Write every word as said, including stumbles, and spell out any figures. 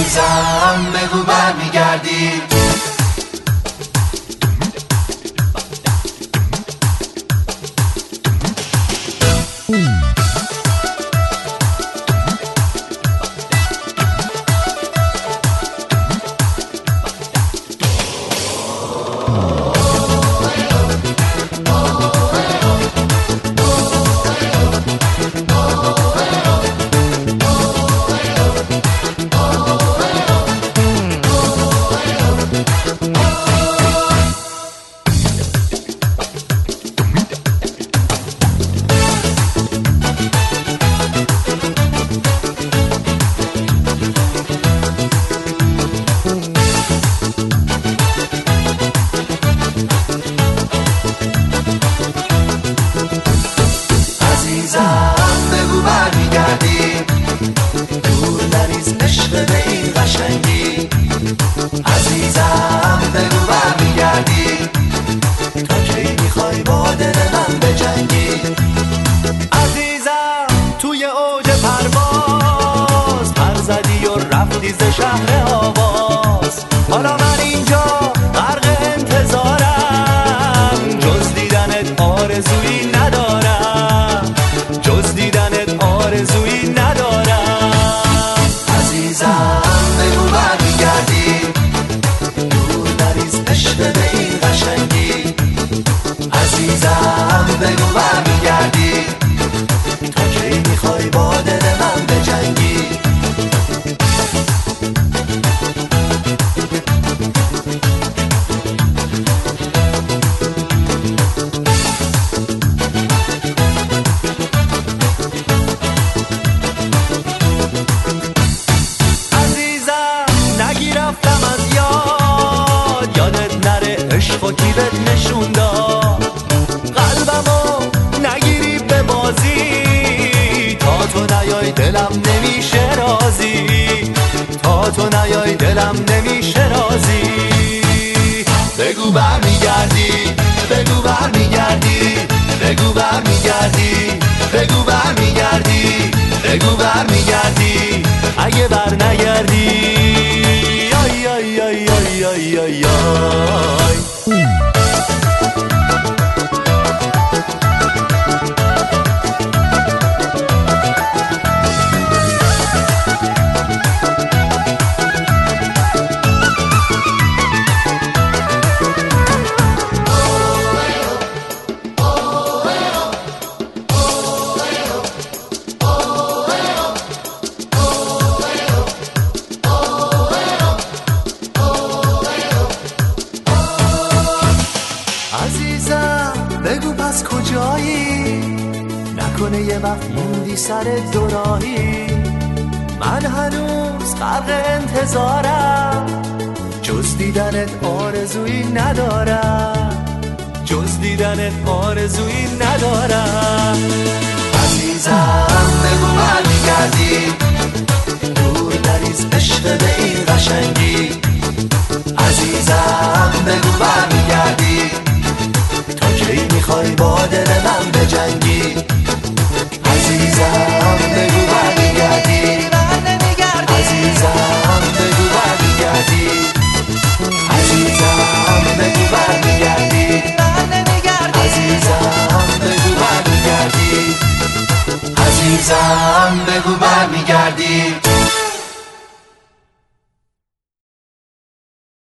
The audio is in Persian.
عزیزم بگو برمیگردی. بگو برمیگردی، دور نریز عشق به این قشنگی. عزیزم بگو برمیگردی، تا کی میخوای با دل من بجنگی. عزیزم توی اوج پرواز پر زدی و رفتی ز شهر آواز. حالا من اینجا غرق انتظارم، جز دیدنت آرزویی ندارم، جز دیدنت آرزویی ندارم. عزیزم بگو برمیگردی، دور نریز عشق به این قشنگی. عزیزم بگو برمیگردی، تا کی میخوای با دل من بجنگی. عشق و کیبت نشون داد، قلبمو نگیری به بازی. تا تو نیای دلم نمیشه رازی، تا تو نیای دلم نمیشه رازی. بگو برمیگردی، بگو برمیگردی، بگو برمیگردی، بگو برمیگردی، بگو برمیگردی. اگه بر نگردی آی آی آی آی آی آی آی. عزیزم بگو پس کجایی، نکنه یه وقت موندی سر دوراهی. من هنوز غرق انتظارم، جز دیدنت آرزویی ندارم، جز دیدنت آرزویی ندارم. عزیزم بگو برمیگردی، دور نریز عشق به این قشنگی. عزیزم بگو برمیگردی، تا کی میخوای با دل من بجنگی.